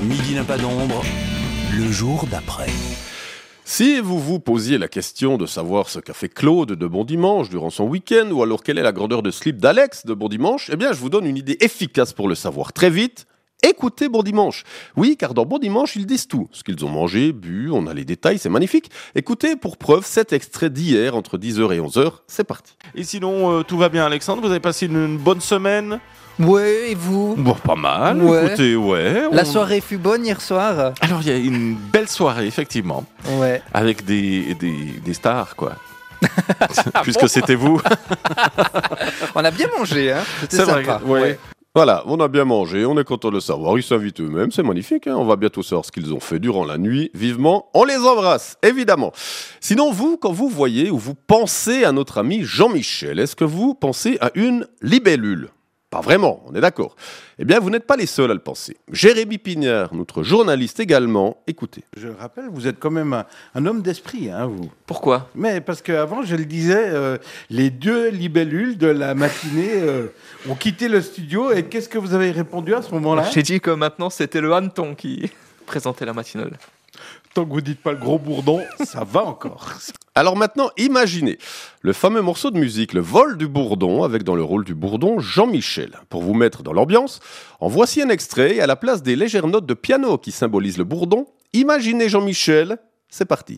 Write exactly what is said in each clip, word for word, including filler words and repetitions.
Midi n'a pas d'ombre, le jour d'après. Si vous vous posiez la question de savoir ce qu'a fait Claude de Bon Dimanche durant son week-end, ou alors quelle est la grandeur de slip d'Alex de Bon Dimanche, eh bien je vous donne une idée efficace pour le savoir très vite. Écoutez Bon Dimanche. Oui, car dans Bon Dimanche, ils disent tout. Ce qu'ils ont mangé, bu, on a les détails, c'est magnifique. Écoutez pour preuve cet extrait d'hier entre dix heures et onze heures, c'est parti. Et sinon, euh, tout va bien, Alexandre? Vous avez passé une, une bonne semaine? Ouais, et vous? Bon, pas mal, Ouais. écoutez, ouais. La on- soirée fut bonne hier soir? Alors, il y a une belle soirée, effectivement, Ouais. avec des, des, des stars, quoi. Puisque c'était vous. On a bien mangé, hein? C'était C'est vrai, sympa. ouais. Voilà, on a bien mangé, on est content de le savoir, ils s'invitent eux-mêmes, c'est magnifique, hein, on va bientôt savoir ce qu'ils ont fait durant la nuit, vivement, on les embrasse, évidemment. Sinon, vous, quand vous voyez ou vous pensez à notre ami Jean-Michel, est-ce que vous pensez à une libellule ? Pas vraiment, on est d'accord. Eh bien, vous n'êtes pas les seuls à le penser. Jérémy Pignard, notre journaliste également, écoutez. Je le rappelle, vous êtes quand même un, un homme d'esprit, hein, vous. Pourquoi? Mais parce qu'avant, je le disais, euh, les deux libellules de la matinée euh, ont quitté le studio. Et qu'est-ce que vous avez répondu à ce moment-là? J'ai dit que maintenant c'était le hanneton qui présentait la matinale. Tant que vous dites pas le gros bourdon, ça va encore. Alors maintenant, imaginez le fameux morceau de musique, Le vol du bourdon, avec dans le rôle du bourdon Jean-Michel. Pour vous mettre dans l'ambiance, en voici un extrait, et à la place des légères notes de piano qui symbolisent le bourdon, imaginez Jean-Michel, c'est parti.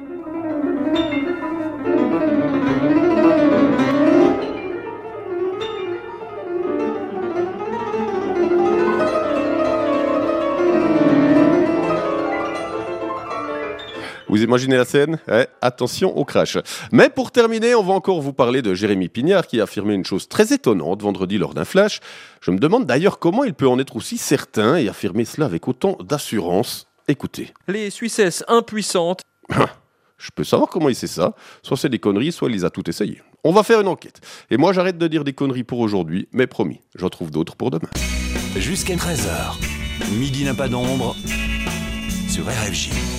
Vous imaginez la scène ? Ouais, attention au crash. Mais pour terminer, on va encore vous parler de Jérémy Pignard qui a affirmé une chose très étonnante vendredi lors d'un flash. Je me demande d'ailleurs comment il peut en être aussi certain et affirmer cela avec autant d'assurance. Écoutez. Les Suissesses impuissantes. Je peux savoir comment il sait ça. Soit c'est des conneries, soit il les a toutes essayées. On va faire une enquête. Et moi j'arrête de dire des conneries pour aujourd'hui, mais promis, j'en trouve d'autres pour demain. Jusqu'à treize heures, Midi n'a pas d'ombre sur R F J.